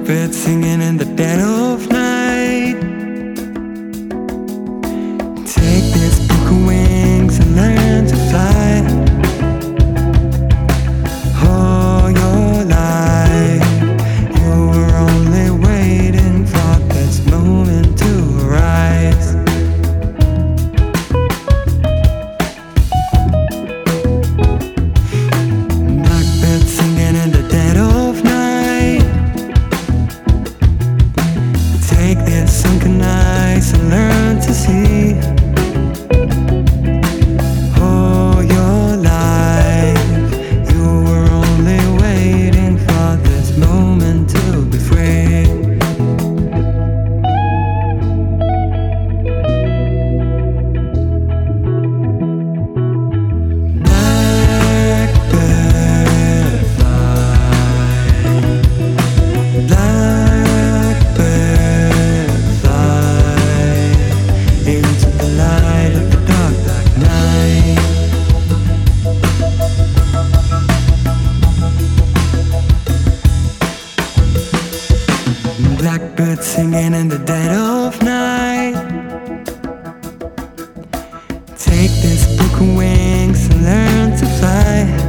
Blackbird singing in the dead of night. Take this book of wings and learn to fly. All your life you were only waiting for this moment to arise. Blackbird singing in the dead of night. Take this sunken eyes and learn to see. All your life you were only waiting for this moment to be free. Blackbird fly. Blackbird fly into the light of the dark black night. Blackbird singing in the dead of night. Take this book of wings and learn to fly.